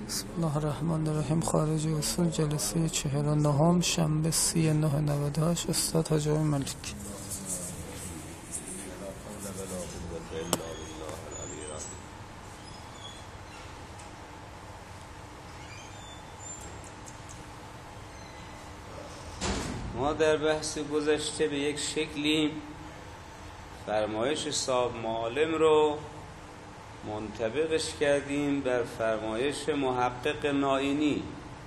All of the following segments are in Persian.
بسم الله الرحمن الرحیم. خارج اصول جلسه 49 شنبه 3998 استاد حاجی ملک. ما در بحث گذشته به یک شکلی فرمایش صاحب معالم رو منطبقش کردیم بر فرمایش محقق نائینی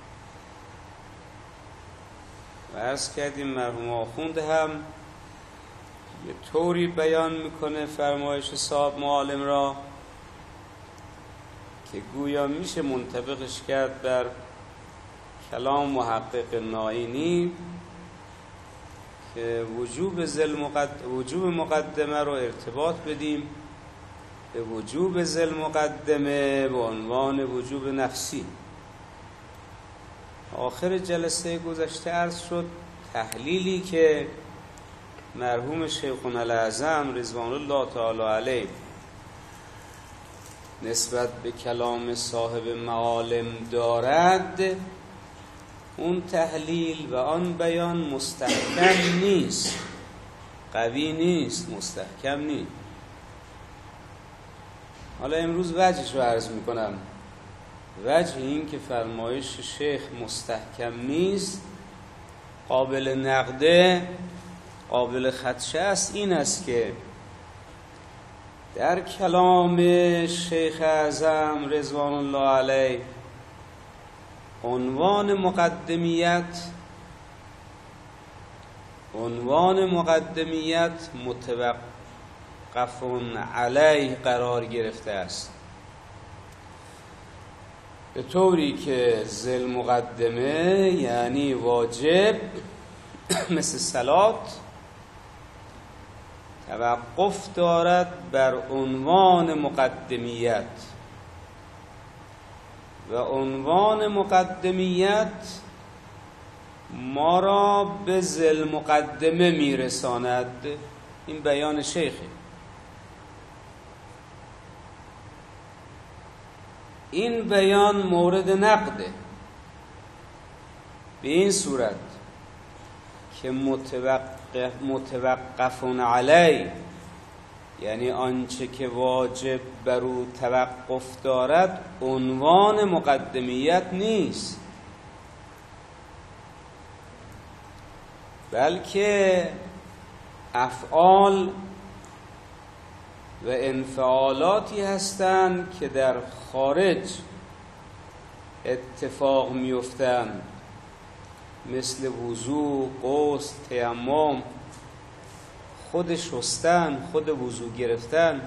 و عرض کردیم مرحوم آخوند هم یه طوری بیان میکنه فرمایش صاحب معالم را که گویا میشه منطبقش کرد بر کلام محقق نائینی که وجوب مقدمه رو ارتباط بدیم به وجوب ذل مقدمه به عنوان وجوب نفسی. آخر جلسه گذشته عرض شد تحلیلی که مرحوم شیخنا الاعظم رضوان الله تعالی علیه نسبت به کلام صاحب معالم دارد، اون تحلیل و آن بیان مستحکم نیست، قوی نیست، مستحکم نیست. حالا امروز وجهش رو عرض میکنم. وجه این که فرمایش شیخ مستحکم نیست، قابل نقده، قابل خدشه است، این است که در کلام شیخ اعظم رضوان الله علیه عنوان مقدمیت متوقف علیه قرار گرفته است، به طوری که ذل مقدمه یعنی واجب مثل صلات توقف دارد بر عنوان مقدمیت و عنوان مقدمیت ما را به ذل مقدمه میرساند. این بیان شیخه. این بیان مورد نقده به این صورت که متوقف علی یعنی آنچه که واجب بر او توقف دارد عنوان مقدمیت نیست، بلکه افعال و انفعالاتی هستند که در خارج اتفاق میافتند، مثل وضو، غسل، تیمم، خود شستن، خود وضو گرفتن.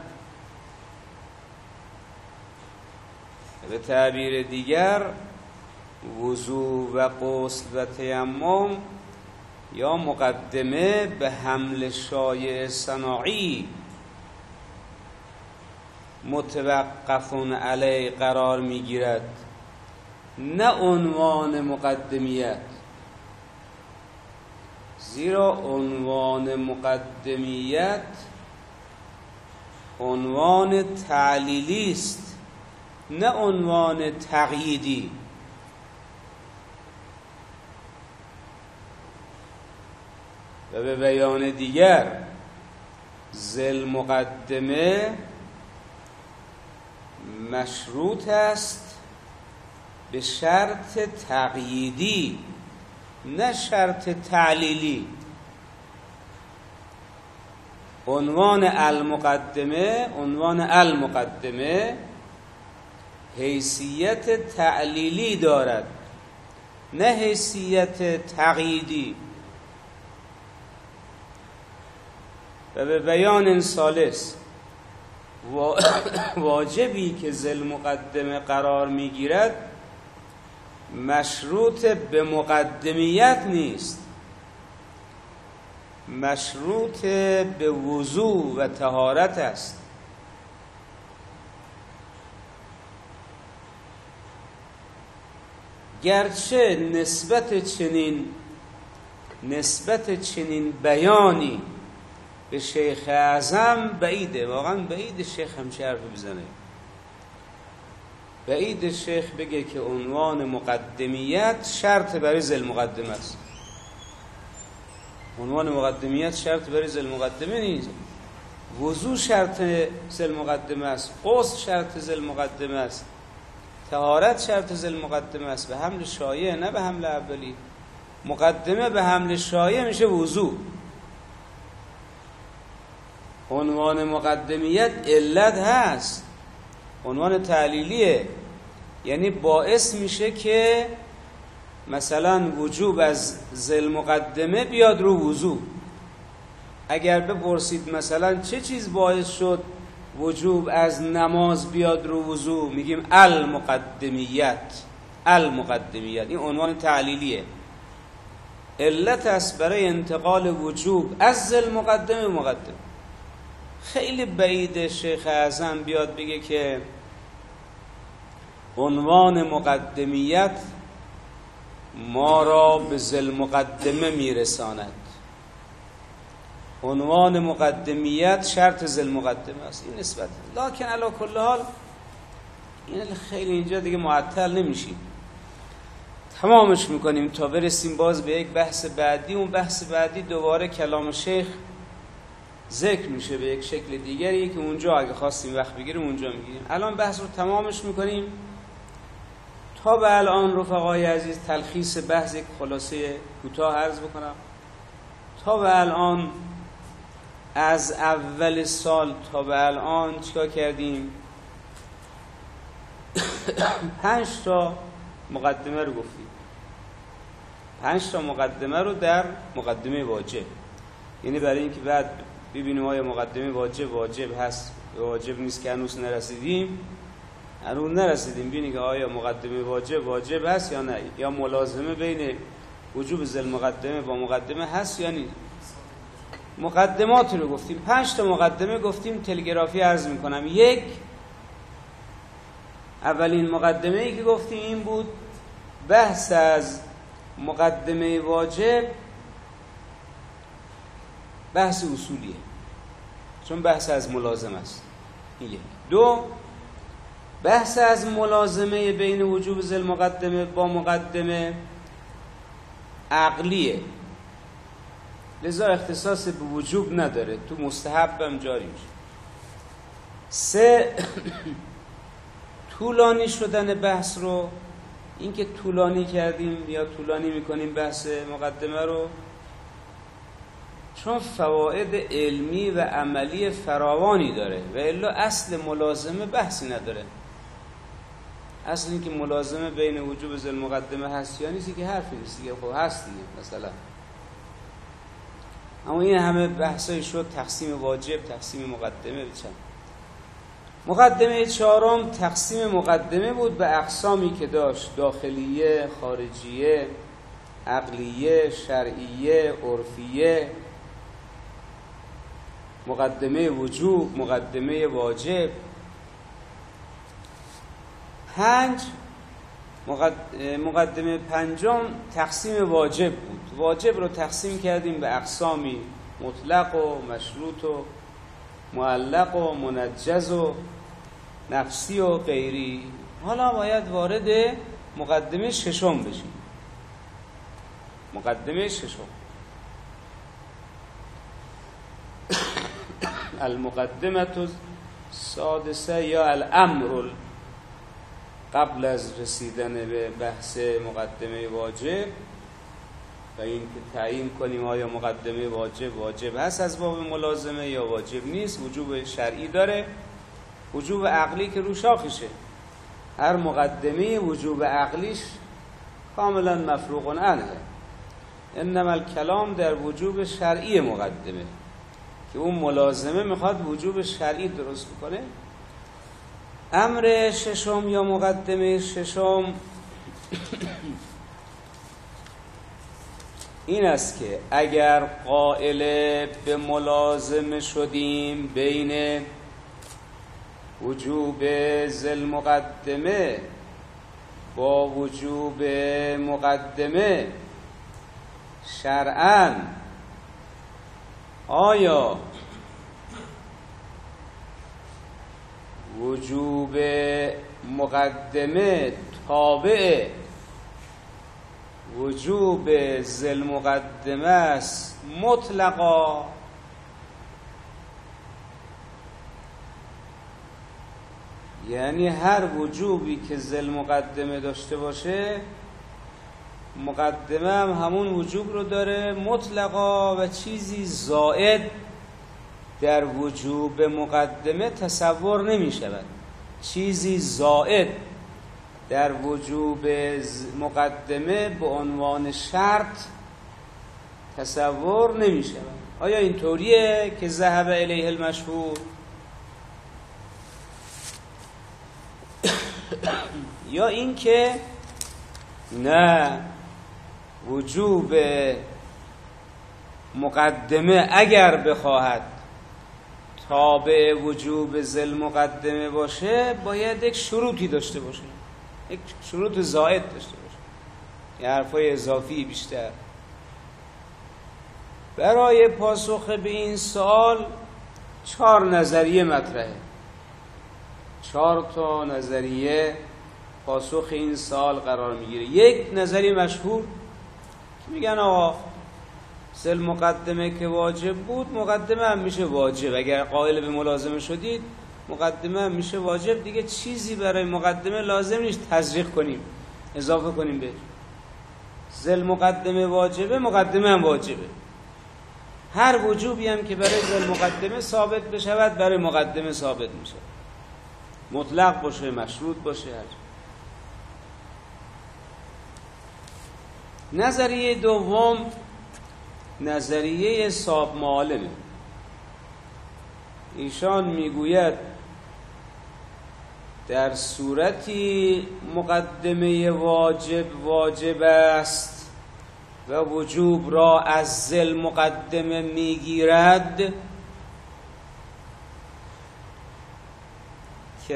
به تعبیر دیگر وضو و غسل و تیمم یا مقدمه به حمل شایع صناعی متوقف علیه قرار میگیرد، نه عنوان مقدمیت. زیرا عنوان مقدمیت عنوان تعلیلی است، نه عنوان تقییدی. و به بیان دیگر ذل مقدمه مشروط است به شرط تقییدی، نه شرط تعلیلی. عنوان المقدمه حیثیت تعلیلی دارد، نه حیثیت تقییدی. و به بیان ثالث واجبی که ذل مقدمه قرار میگیرد مشروط به مقدمیت نیست، مشروط به وضو و طهارت است. گرچه نسبت چنین بیانی به شیخ اعظم بعیده، واقعا بعیده شیخ همچه حرف بزنه، بعید شیخ بگه که عنوان مقدمیت شرط برای ذل مقدمه است. عنوان مقدمیت شرط برای ذل مقدمه نیست. وضو شرط ذل مقدمه است، غسل شرط ذل مقدمه است، طهارت شرط ذل مقدمه است، به حمل شایع نه به حمل اولی. مقدمه به حمل شایع میشه وضو. عنوان مقدمیت علت هست، عنوان تعلیلیه، یعنی باعث میشه که مثلا وجوب از ذل مقدمه بیاد رو وضو. اگر بپرسید مثلا چه چیز باعث شد وجوب از نماز بیاد رو وضو، میگیم المقدمیت. المقدمیت این عنوان تعلیلیه، علت است برای انتقال وجوب از ذل مقدمه مقدمه. خیلی بعید شیخ اعظم بیاد بگه که عنوان مقدمیت ما را به ذل مقدمه میرساند. عنوان مقدمیت شرط ذل مقدمه است. این نسبت لکن علی کل حال این خیلی اینجا دیگه معطل نمیشیم، تمامش میکنیم تا برسیم باز به یک بحث بعدی. اون بحث بعدی دوباره کلام شیخ ذکر میشه به یک شکل دیگری که اونجا اگه خواستیم وقت بگیریم اونجا میگیریم. الان بحث رو تمامش میکنیم. تا به الان رفقای عزیز تلخیص بحث یک خلاصه کوتاه عرض بکنم. تا به الان از اول سال تا به الان چیکار کردیم؟ 5 تا مقدمه رو گفتیم. 5 تا مقدمه رو در مقدمه واجب، یعنی برای اینکه بعد ببینیم آیا مقدمه واجب هست یا واجب نیست که هنوز نرسیدیم. ببینیم که آیا مقدمه واجب هست یا نه، یا ملازمه بین وجوب ذل مقدمه با مقدمه هست یا نیست. مقدمات رو گفتیم. 5 تا مقدمه گفتیم. تلگرافی عرض میکنم. اولین مقدمه ای که گفتیم این بود بحث از مقدمه واجب بحث اصولیه، چون بحث از ملازمه است. 2 بحث از ملازمه بین وجوب ذل مقدمه با مقدمه عقلیه، لذا اختصاص به وجوب نداره، تو مستحب هم جاری میشه. 3 طولانی شدن بحث رو، اینکه طولانی کردیم یا طولانی میکنیم بحث مقدمه رو چون فواید علمی و عملی فراوانی داره و الا اصل ملازمه بحثی نداره. اصل این که ملازمه بین وجوب ذل مقدمه هست یا نیستی که حرفی نیست دیگه، خب هست دیگه مثلا. اما این همه بحثای شد تقسیم واجب، تقسیم مقدمه بچن. مقدمه 4 تقسیم مقدمه بود به اقسامی که داشت: داخلیه، خارجیه، عقلیه، شرعیه، عرفیه، مقدمه وجوب، مقدمه واجب. 5 مقدمه 5 تقسیم واجب بود. واجب رو تقسیم کردیم به اقسامی: مطلق و مشروط و معلق و منجز و نفسی و غیری. حالا باید وارد مقدمه 6 بشیم. مقدمه 6 المقدمه السادسه یا الامر قبل از رسیدن به بحث مقدمه واجب و این که تعیین کنیم آیا مقدمه واجب هست از باب ملازمه یا واجب نیست. وجوب شرعی داره، وجوب عقلی که رو شاخشه. هر مقدمه وجوب عقلیش کاملا مفروغ عنه. انما الکلام در وجوب شرعی مقدمه که اون ملازمه میخواد وجوب شرعی درست بکنه. امر 6 یا مقدمه 6 این است که اگر قائل به ملازمه شدیم بین وجوب ذل مقدمه با وجوب مقدمه شرعاً، آیا وجوب مقدمه تابع وجوب ذل مقدمه است مطلقا، یعنی هر وجوبی که ذل مقدمه داشته باشه مقدمه هم همون وجوب رو داره مطلقا و چیزی زائد در وجوب مقدمه تصور نمی شود. چیزی زائد در وجوب مقدمه به عنوان شرط تصور نمی شود. آیا این طوریه که ذهب الیه المشهور؟ یا این که نه، وجوب مقدمه اگر بخواهد تابع وجوب ذل مقدمه باشه باید یک شروطی داشته باشه، یک شروط زائد داشته باشه، یه حرفای اضافی بیشتر. برای پاسخ به این سوال 4 نظریه مطرحه، 4 تا نظریه پاسخ این سوال قرار میگیره. یک نظریه مشهور که میگن آقا ذل مقدمه که واجب بود مقدمه هم میشه واجب، اگر قائل به ملازمه شدید مقدمه هم میشه واجب، دیگه چیزی برای مقدمه لازم نیست تزریق کنیم اضافه کنیم بهش. ذل مقدمه واجبه مقدمه هم واجبه، هر وجوبی هم که برای ذل مقدمه ثابت بشود برای مقدمه ثابت میشه، مطلق باشه مشروط باشه. نظریه دوم نظریه صاحب معالمه. ایشان میگوید در صورتی مقدمه واجب است و وجوب را از ذل مقدمه میگیرد که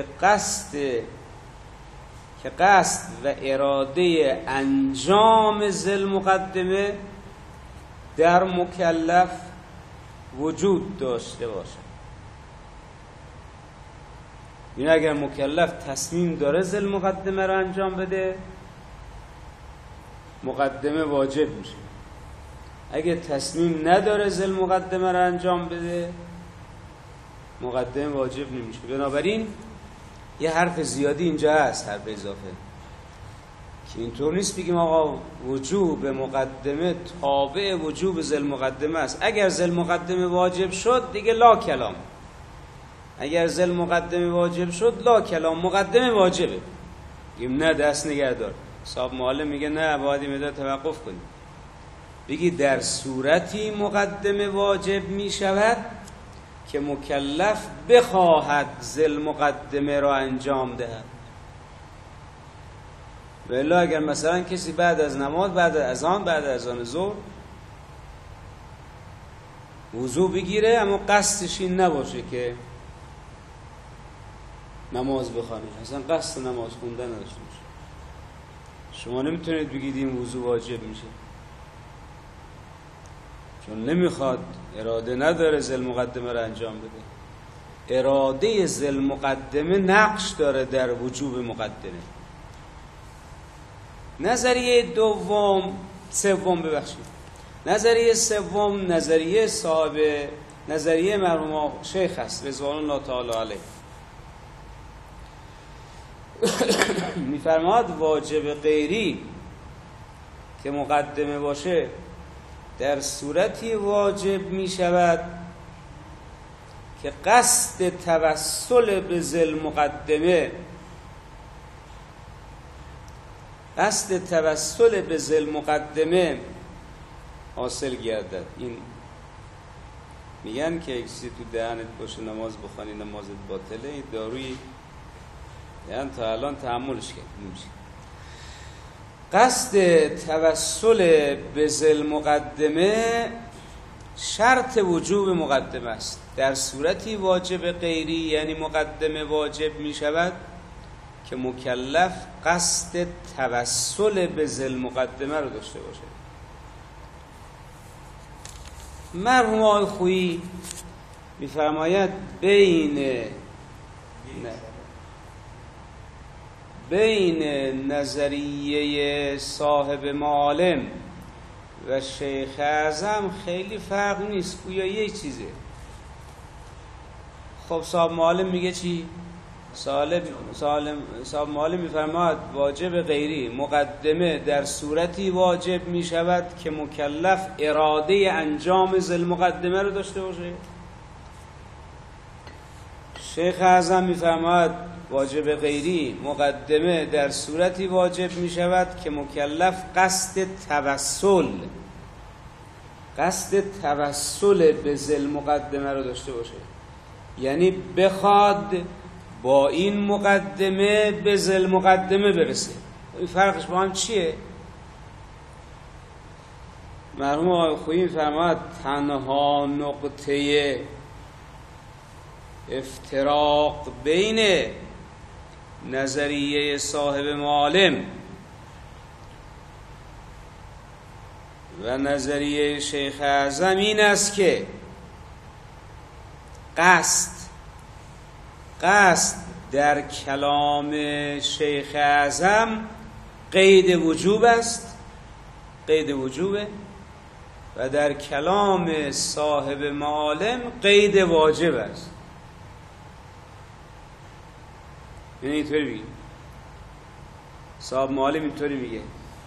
قصد و اراده انجام ذل مقدمه در مکلف وجود داشته باشد. این اگر مکلف تصمیم داره ذل مقدمه را انجام بده مقدمه واجب میشه، اگه تصمیم نداره ذل مقدمه را انجام بده مقدمه واجب نمیشه. بنابراین یه حرف زیادی اینجا هست، حرف اضافه، که اینطور نیست بگیم آقا وجوب مقدمه تابع وجوب ذل مقدمه است. اگر ذل مقدمه واجب شد دیگه لا کلام، اگر ذل مقدمه واجب شد لا کلام، مقدمه واجبه. بگیم نه دست نگه دار، صاحب معلم میگه نه باید این مدت توقف کنیم. بگی در صورتی مقدمه واجب میشود که مکلف بخواهد ذل مقدمه را انجام دهد. ولی اگر مثلا کسی بعد از نماز، بعد از اذان ظهر وضو بگیره اما قصدش این نباشه که نماز بخونه، اصلا قصد نماز خوندن نداشته باشه، شما نمیتونید بگید این وضو واجب میشه، چون نمیخواد، اراده نداره ذل مقدمه را انجام بده. اراده ذل مقدمه نقش داره در وجوب مقدمه. نظریه سوم نظریه صاحب نظریه مرحوم شیخ است رضوان الله تعالی علیه. میفرماد واجب غیری که مقدمه باشه در صورتی واجب می شود که قصد توسل به ذل مقدمه حاصل گردد. این میگن که کسی تو دهنت باشه نماز بخوانی نمازت باطله، این داروی یعنی تا الان تحملش نمیشه. قصد توسل به ذل مقدمه شرط وجوب مقدمه است. در صورتی واجب غیری یعنی مقدمه واجب می شود که مکلف قصد توسل به ذل مقدمه رو داشته باشه. مرحوم آقای خویی می‌فرماید بین بین نظریه صاحب معالم و شیخ اعظم خیلی فرق نیست، گویا یک چیزه. خب صاحب معالم میگه چی؟ صاحب معالم میفرماد واجب غیری مقدمه در صورتی واجب میشود که مکلف اراده انجام ذی المقدمه رو داشته باشه. شیخ اعظم میفرماد واجب غیری مقدمه در صورتی واجب میشود که مکلف قصد توسل به ذی المقدمه رو داشته باشه، یعنی بخواد با این مقدمه به ذی المقدمه برسه. این فرقش با هم چیه؟ مرحوم آقای خویی می‌فرماید تنها نقطه افتراق بین نظریه صاحب معالم و نظریه شیخ اعظم این است که قصد در کلام شیخ اعظم قید وجوب است، قید وجوبه، و در کلام صاحب معالم قید واجب است. یعنی اینطوری بگیم، صاحب معالم اینطوری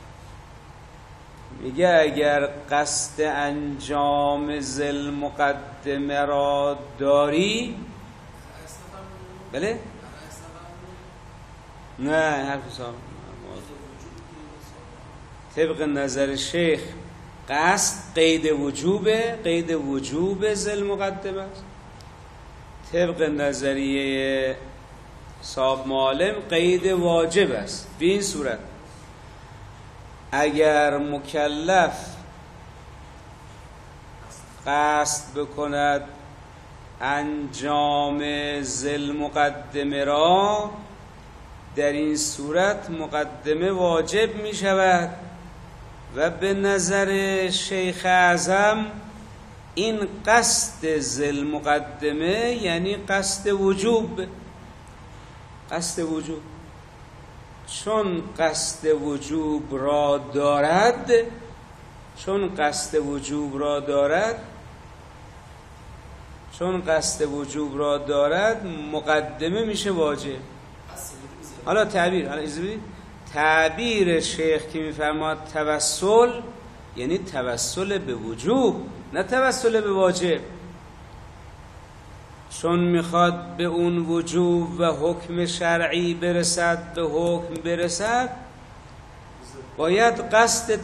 میگه اگر قصد انجام ذی المقدمه را داری، بله؟ نه حرف صاحب طبق نظر شیخ قصد قید وجوبه، قید وجوب ذی المقدمه است. طبق نظریه صاحب معالم قید واجب است. به این صورت اگر مکلف قصد بکند انجام ذی المقدمه را، در این صورت مقدمه واجب می شود و به نظر شیخ اعظم این قصد ذی المقدمه یعنی قصد وجوب. چون قصد وجوب را دارد مقدمه میشه واجب. حالا تعبیر شیخ که میفرماد توسل یعنی توسل به وجوب، نه توسل به واجب. چون میخواد به اون وجوب و حکم شرعی برسد، به حکم برسد، باید قصد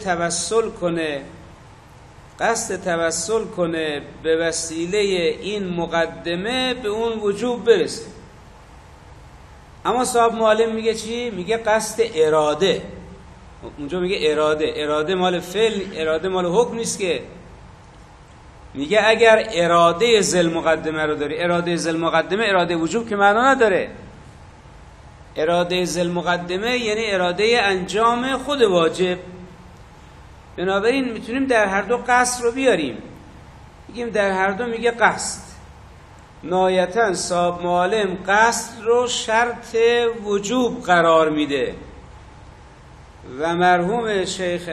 توسل کنه به وسیله این مقدمه به اون وجوب برسه. اما صاحب معالم میگه چی؟ میگه قصد اراده. اونجا میگه اراده مال فعل، اراده مال حکم نیست که. میگه اگر اراده ذی المقدمه رو داری، اراده ذی المقدمه اراده وجوب که معنا نداره. اراده ذی المقدمه یعنی اراده انجام خود واجب. بنابراین میتونیم در هر دو قصد رو بیاریم، میگیم در هر دو میگه قصد. نهایتاً صاحب معالم قصد رو شرط وجوب قرار میده و مرحوم شیخ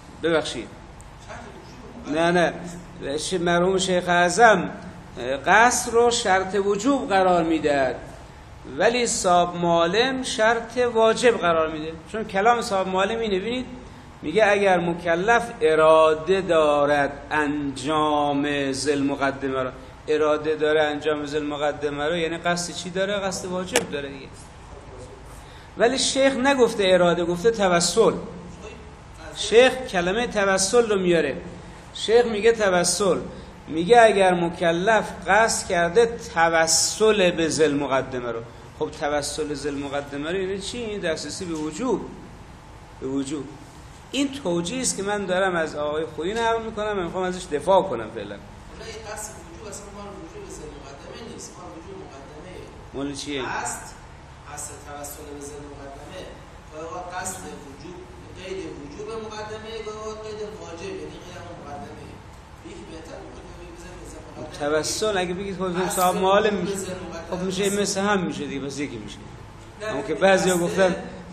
مرحوم شیخ اعظم قصد رو شرط وجوب قرار میده، ولی صاحب معالم شرط واجب قرار میده. چون کلام صاحب معالم اینه، ببینید میگه اگر مکلف اراده دارد انجام ذی المقدمه رو، اراده داره انجام ذی المقدمه رو یعنی قصد چی داره؟ قصد واجب داره دیگه. ولی شیخ نگفته اراده، گفته توسل. شیخ کلمه توسل رو میاره. شیخ میگه توسل، میگه اگر مکلف قصد کرده توسل به ذی المقدمه رو. خب توسل ذی المقدمه رو یعنی چی؟ این دسترسی به وجوب. این توجیه است که من دارم از آقای خویی نقل میکنم، من میخوام ازش دفاع کنم فعلا. قصد وجوب اصلا مال وجوب ذی المقدمه نیست، مال وجوب مقدمه. مال چیه؟ قصد توسل به ذی المقدمه، گاهی قصد وجوب قید وجوب مقدمه، گاهی قید واجب یعنی قید مقدمه. یکی بهتر مقدمه توسل اگه بگید خودتون صاحب معالم میشه، خب میشه مثل هم میشه دیگه، بس یکی میشه. اما که بعضیا گفتن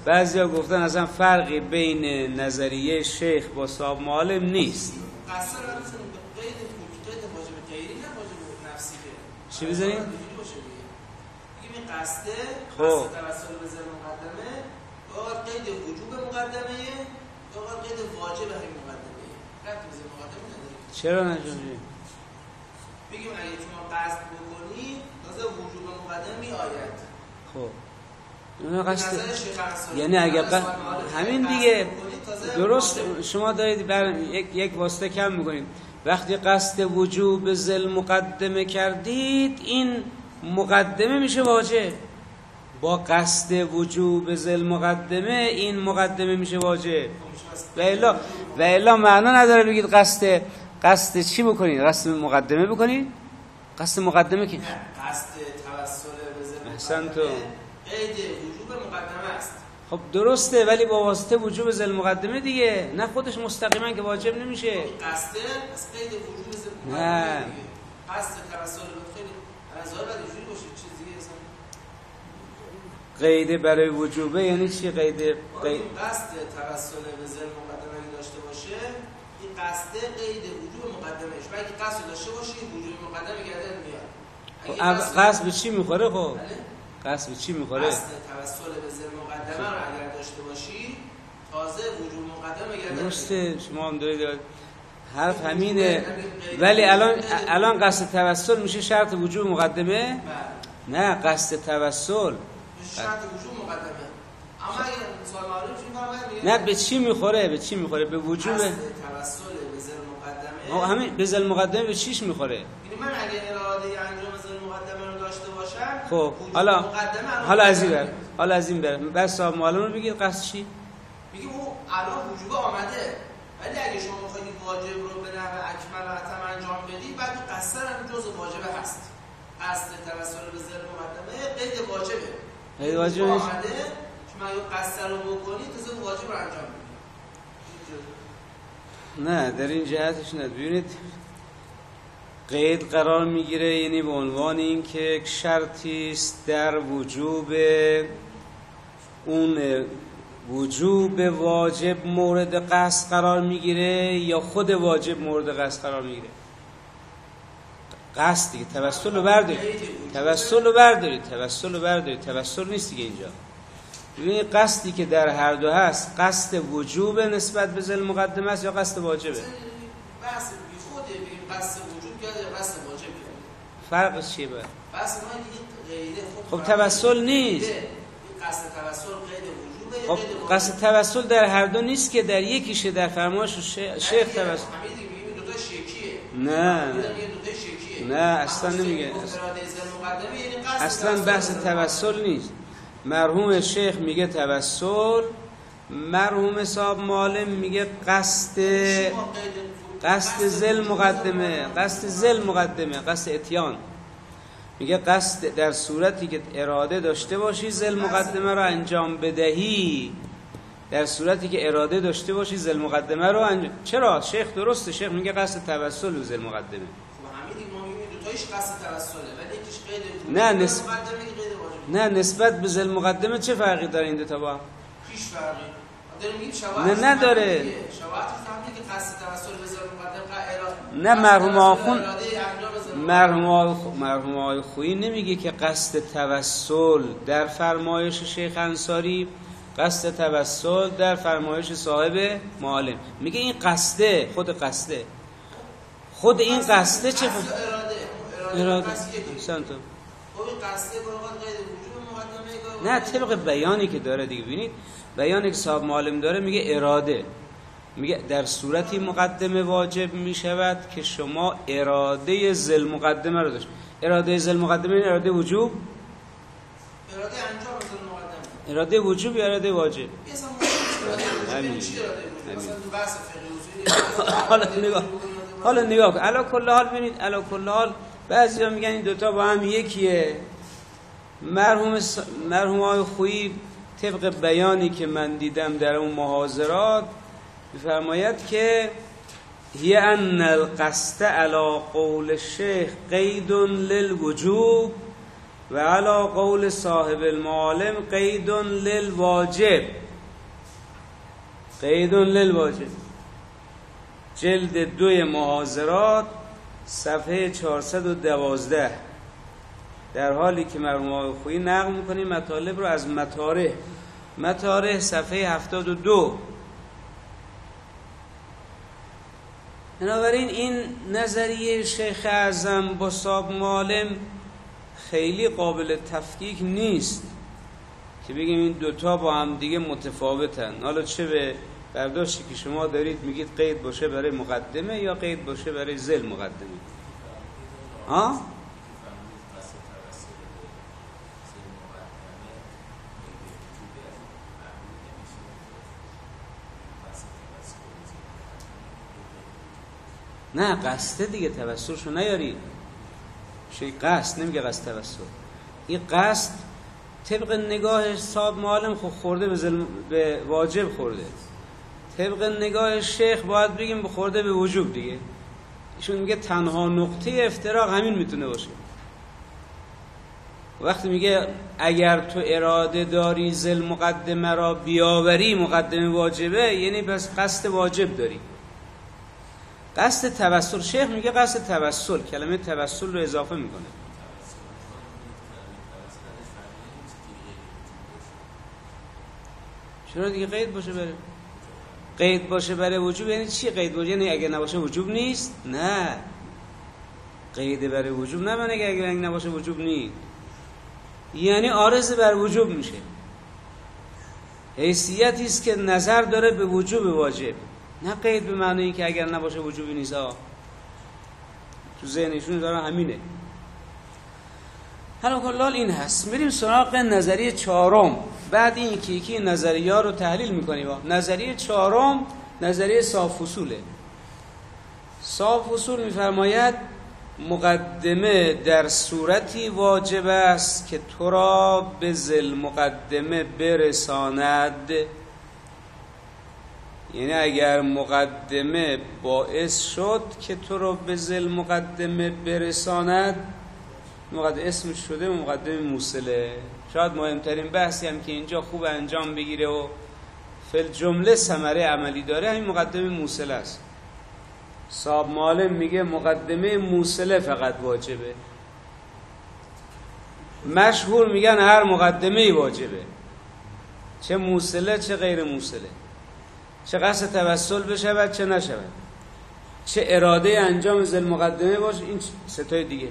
بعضیا گفتن اصلا فرقی بین نظریه شیخ با صاحب معالم نیست. قصر رو بزنیم به قید واجب غیری نه واجب نفسی که چی بزنیم؟ بگیم این قصده خب قصد توسل به ذل مقدمه یا قید وجوب مقدمه یا قید واجب همین مقدمه ربطی به ذل مقدمه نداره. چرا نجوری؟ بگیم اگه شما قصد بکنی تازه وجوب مقدمه می آید. خب اون قصد یعنی اگه همین دیگه درست شما دارید یک واسطه کم میکنید. وقتی قصد وجوب ذل مقدمه کردید این مقدمه میشه واجب. با قصد وجوب ذل مقدمه این مقدمه میشه واجب. و الا معنا نداره بگید قصد چی بکنید؟ قصد مقدمه بکنید؟ قصد مقدمه که قصد توسل به ذل احسن تو قید وجوب مقدمه است. خب درسته ولی با واسطه وجوب ذل مقدمه دیگه، نه خودش مستقیما که واجب نمیشه. قصد از قید وجوب ذل نه مقدمه دیگه. قصد توسل به خیلی از بعد اینجوری باشه چیزی اصلا قید برای وجوبه یعنی چی؟ قید قصد توسل به ذل مقدمه داشته باشه این قصد قید وجوب مقدمهش و اگه قصد داشته باشی وجوب مقدمه گردن میاد. قصد به چی میخوره؟ خب قصد به چی میخوره؟ قصد توسل به ذل مقدمه رو اگر داشته باشی تازه وجوب مقدمه گردن میاد. درسته شما هم دارید حرف همینه ولی الان قصد توسل میشه شرط وجوب مقدمه؟ نه قصد توسل شرط وجوب مقدمه. اما اگه سوال معلوم شد نه به چی میخوره؟ به چی میخوره؟ به وجوب توسل به ذل مقدمه. همین به ذل مقدمه به چیش میخوره؟ یعنی من اگه اراده انجام ذل مقدمه رو داشته باشم خب حالا از این برم بس صاحب معلوم رو بگید قصد چی؟ بگیم او الان وجوب آمده ولی اگه شما بخواید واجب رو به نحو اکمل و اتم انجام بدی بعد قصد هم جزء واجب هست. قصد توسل به ذل مقدمه قید واجبه. قید واجبه آمده شما اگه قصد رو بکنید تازه واجب رو انجام بدید. نه در این جهتش نه. ببینید قید قرار میگیره یعنی به عنوان این که یک شرطی است در وجوب اون وجوب واجب مورد قصد قرار میگیره یا خود واجب مورد قصد قرار میگیره. قصد دیگه توسل رو بردارید توسل نیست دیگه اینجا. ببینید قصدی که در هر دو هست قصد وجوب نسبت به ذل مقدمه است یا قصد واجبه؟ بحث بی خوده بگیم قصد وجوب کرده یا قصد واجب کرده. فرقش چیه باید؟ بحث ما دیگه غیره خب توسل نیست. قصد توسل قید وجوبه. خب قصد توسل در هر دو نیست که در یکیشه در فرمایش شیخ توسل. دو تا شیکیه. نه اصلا نمیگه. اصلا بحث توسل نیست. مرحوم شیخ میگه توسل، مرحوم صاحب معلم میگه قصد ذل مقدمه، قصد اتیان. میگه قصد در صورتی که اراده داشته باشی ذل مقدمه رو انجام بدهی. در صورتی که اراده داشته باشی ذل مقدمه رو انجام. چرا؟ شیخ درسته. شیخ میگه قصد توسل و ذل مقدمه. خب همین ما میگیم دو تایش قصد توسله ولی یکیش قید نه نسبت به ذل مقدمه چه فرقی داره این دو تا با؟ هیچ فرقی. داریم میگیم شواهد نه نداره. شواهد فهمیدی که قصد توسل به ذل مقدمه نه مرحوم آقای خویی نمیگه که قصد توسل در فرمایش شیخ انصاری، قصد توسل در فرمایش صاحب معالم. میگه این قصده، خود این قصده چه اراده سنتو نه طبق بیانی که داره دیگه. ببینید بیانی که صاحب معالم داره میگه اراده، میگه در صورتی مقدمه واجب میشود که شما اراده ذل مقدمه رو داشت. اراده ذل مقدمه این اراده وجوب، اراده انجام ذل مقدمه، اراده وجوب یا اراده واجب؟ حالا نگاه کن. علا کل حال ببینید، علا کل حال بعضیا میگن این دوتا با هم یکیه. مرحوم آقای خویی طبق بیانی که من دیدم در اون محاضرات میفرماید که هی ان القصد علی قول الشیخ قید للوجوب و علی قول صاحب المعالم قید للواجب. قید للواجب، جلد 2 محاضرات صفحه 412. در حالی که مرحوم آقای خویی نقل میکنیم مطالب رو از مطارح صفحه 72. بنابراین این نظریه شیخ اعظم با صاحب معالم خیلی قابل تفکیک نیست که بگیم این دوتا با هم دیگه متفاوتن. حالا چه به برداشتی که شما دارید میگید قید باشه برای مقدمه یا قید باشه برای ذیل مقدمه. نه قصد دیگه، توسلشو نیاری. شی قصد نمیگه قصد توسل. این قصد طبق نگاه صاحب معالم خورده به واجب خورده، طبق نگاه شیخ باید بگیم خورده به وجوب دیگه. ایشون میگه تنها نقطه افتراق همین میتونه باشه. وقتی میگه اگر تو اراده داری ذل مقدمه را بیاوری مقدمه واجبه، یعنی بس قصد واجب داری. قصد توسل، شیخ میگه قصد توسل، کلمه توسل رو اضافه میکنه. چرا دیگه قید باشه بره؟ قید باشه برای وجوب یعنی چی؟ قید باشه یعنی اگه نباشه وجوب نیست؟ نه، قید برای وجوب نه معنی اگه نباشه وجوب نیست، یعنی عارض بر وجوب میشه. حیثیتی است که نظر داره به وجوب واجب، نه قید به معنی این که اگر نباشه وجوبی نیست. تو ذهنشون داره همینه. حالا کلال این هست. میریم سراغ نظریه چهارم. بعد این یکی نظریه ها رو تحلیل میکنیم. نظریه چهارم نظریه صاف اصوله. صاف اصول میفرماید مقدمه در صورتی واجب است که تو را به ذل مقدمه برساند، یعنی اگر مقدمه باعث شد که تو رو به ذل مقدمه برساند، مقدمه اسمش شده مقدمه موصله. شاید مهمترین بحثی هم که اینجا خوب انجام بگیره و فل جمله ثمره عملی داره همین مقدمه موصله است. صاحب معالم میگه مقدمه موصله فقط واجبه. مشهور میگن هر مقدمه واجبه، چه موصله چه غیر موصله، چه قصد توسل بشود چه نشود، چه اراده انجام ذل مقدمه باشه. این ستای دیگه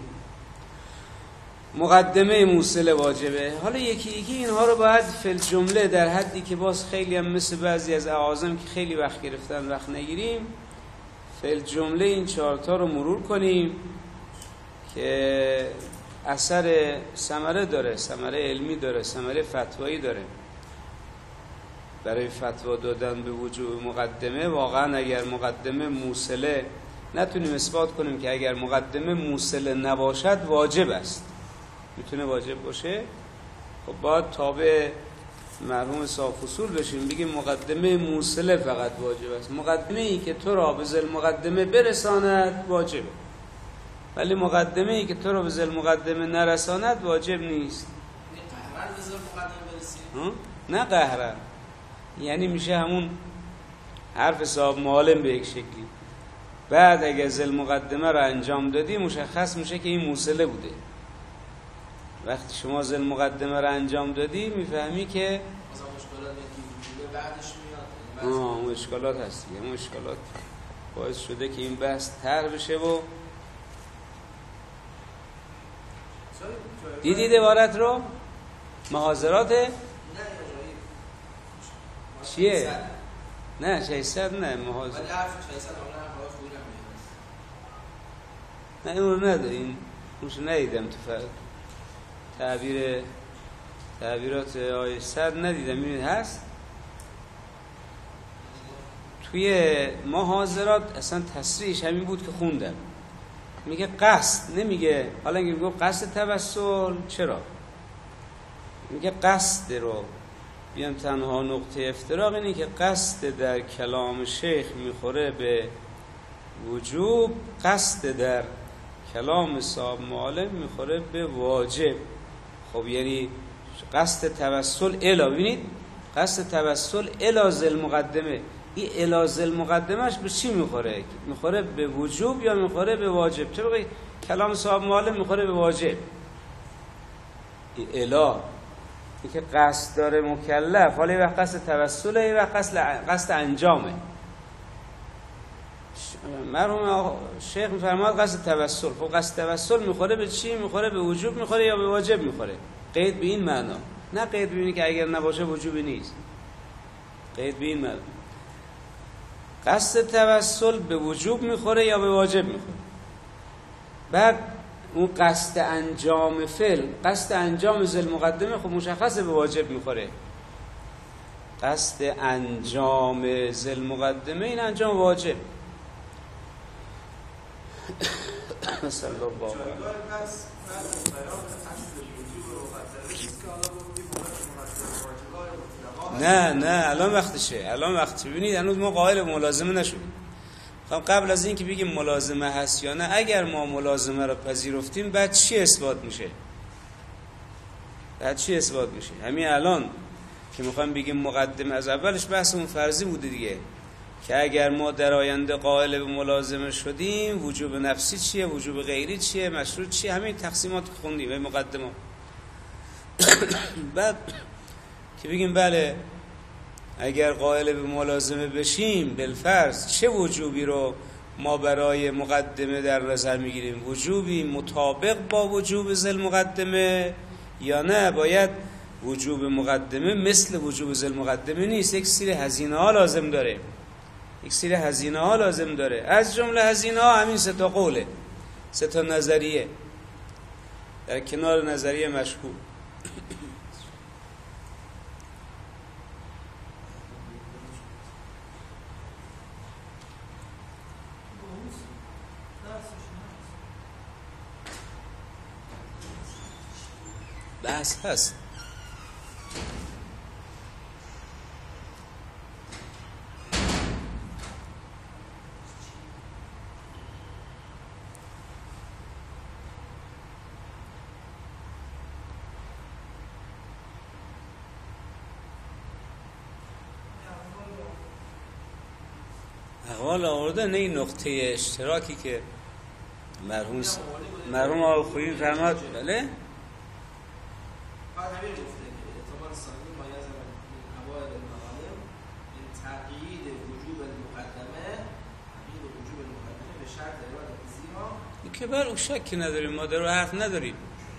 مقدمه موصله واجبه. حالا یکی یکی اینها رو باید فل جمله در حدی که باز خیلی هم مثل بعضی از اعاظم که خیلی وقت گرفتن وقت نگیریم، فل جمله این چهارتا رو مرور کنیم که اثر ثمره داره، ثمره علمی داره، ثمره فتوایی داره. برای فتوا دادن به وجوب مقدمه واقعا اگر مقدمه موصله نتونیم اثبات کنیم که اگر مقدمه موصله نباشد واجب است، میتونه واجب باشه، خب باید تابع مرحوم صاف اصول بشیم بگیم مقدمه موصله فقط واجب است. مقدمه ای که تو را به ذل مقدمه برساند واجبه، ولی مقدمه ای که تو را به ذل مقدمه نرساند واجب نیست. قهرن به ذل مقدمه برسید؟ نه قهرن، یعنی میشه همون حرف صاحب معالم به یک شکلی. بعد اگه ذل مقدمه را انجام دادی مشخص میشه که این موصله بوده. وقتی شما ذل مقدمه را انجام دادی میفهمی که بعدش میاد. اون اشکالات هست دیگه. اون اشکالات باعث شده که این بحث طرح بشه. و دیدید عبارت رو؟ محاضرات چیه؟ نه 600 نه محاضرات نه اون رو نداریم، اونش ندیدم تو تعبیرات آیه 100 ندیدم. این هست توی محاضرات اصلا تصریحش همین بود که خوندم. میگه قصد، نمیگه حالا اینکه میگه قصد توسل. چرا؟ میگه قصد رو بیان تنها نقطه افتراق اینه که قصد در کلام شیخ میخوره به وجوب، قصد در کلام صاحب معالم میخوره به واجب. خب یعنی قصد توسل الا، ببینید قصد توسل الا ذل مقدمه، این الا ذل مقدمهش به چی میخوره؟ میخوره به وجوب یا میخوره به واجب؟ چه بگید کلام صاحب معلم میخوره به واجب. این الا این که قصد داره مکلف، حالا یه وقت قصد توسله، یه وقت قصد انجامه. مرحوم شیخ میفرماد قصد توسل. خب قصد توسل میخوره به چی؟ میخوره به وجوب میخوره یا به واجب میخوره؟ قید به این معنا، نه قید ببینی که اگر نباشه وجوبی نیست. قید به این معنا قصد توسل به وجوب میخوره یا به واجب میخوره. بعد اون قصد انجام فعل، قصد انجام ذل مقدمه، خب مشخصه به واجب میخوره. قصد انجام ذل مقدمه این انجام واجب. مثلا بابا نه الان وقتشه، الان وقتشه. ببینید هنوز ما قائل ملازمه نشدیم. قبل از این که بگیم ملازمه هست یا نه، اگر ما ملازمه رو پذیرفتیم بعد چی اثبات میشه؟ همین الان که میخوایم بگیم مقدمه، از اولش بحثمون فرضی بوده دیگه، که اگر ما در آینده قائل به ملازمه شدیم، وجوب نفسی چیه، وجوب غیری چیه، مشروط چیه، همین تقسیمات که خوندیم به مقدمه. بعد که بگیم بله اگر قائل به ملازمه بشیم بالفرض چه وجوبی رو ما برای مقدمه در نظر میگیریم؟ وجوبی مطابق با وجوب ذل مقدمه یا نه باید وجوب مقدمه مثل وجوب ذل مقدمه نیست، یک سری هزینه ها لازم داره. از جمله هزینه ها همین 3 تا قوله، 3 تا نظریه در کنار نظریه مشهور. بحث هست. اقوال آوردن این نقطه اشتراکی که مرحوم آقای فرماد. بله همین گفته که اعتبار ثانی مایز من اوائل المعالم این تقیید وجوب المقدمه، تقیید وجوب المقدمه به شرط اراده زیرا که بر او شک نداریم، ما در حرف نداریم.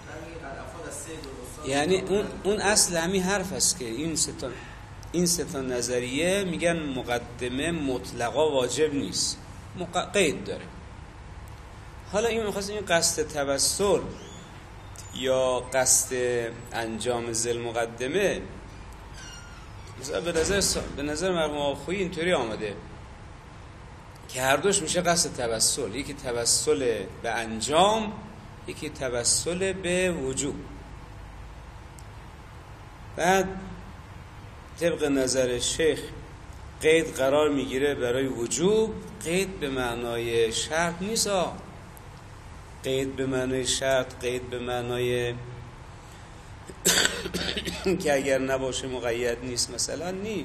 یعنی اون اصل همین حرف است که این سه تا نظریه میگن مقدمه مطلقا واجب نیست، قید داره. حالا این می‌خواستیم این قصد توسل یا قصد انجام ذل مقدمه مثلا به نظر مرحوم آخویی اینطوری آمده که هر دوش میشه قصد توسل، یکی توسل به انجام، یکی توسل به وجوب. بعد طبق نظر شیخ قید قرار میگیره برای وجوب. قید به معنای شرط نیست، قید به معنای شرط، قید به معنای که اگر نباشه مقید نیست مثلا نی.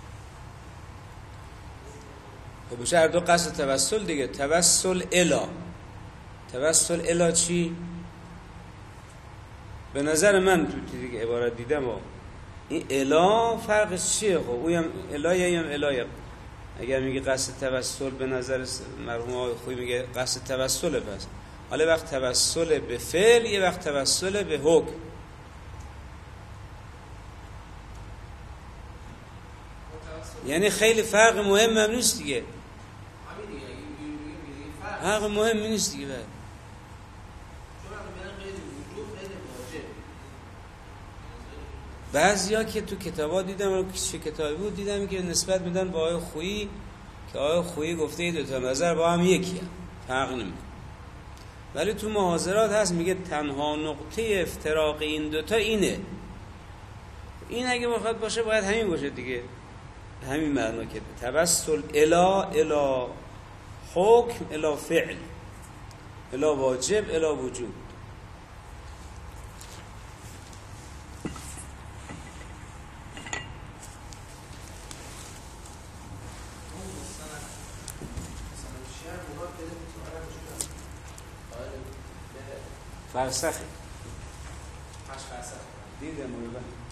خب بشه هر دو قصد توسل دیگه. توسل الا چی؟ به نظر من تو دیگه عبارت دیدم این الا فرقش چیه؟ خب اویم الایه یم الایه. اگر میگه قصد توسل، به نظر مرحوم آقای خویی میگه قصد توسل، پس حالا وقت توسل به فعل، یه وقت توسل به حکم. یعنی خیلی فرق مهم هم نیست دیگه، فرق مهم نیست دیگه. بعضیا که تو کتابا دیدم، چه کتابی بود دیدم که نسبت میدن با آقای خویی که آقای خویی گفته این دو تا نظر با هم یکی هم، فرق نمیکنه. ولی تو محاضرات هست میگه تنها نقطه افتراق این دوتا اینه. این اگه بخواد باشه باید همین باشه دیگه، همین معنا که توسل الا حکم، الا فعل، الا واجب، الا وجوب. فرسخه 8 فرسخ دیده مورد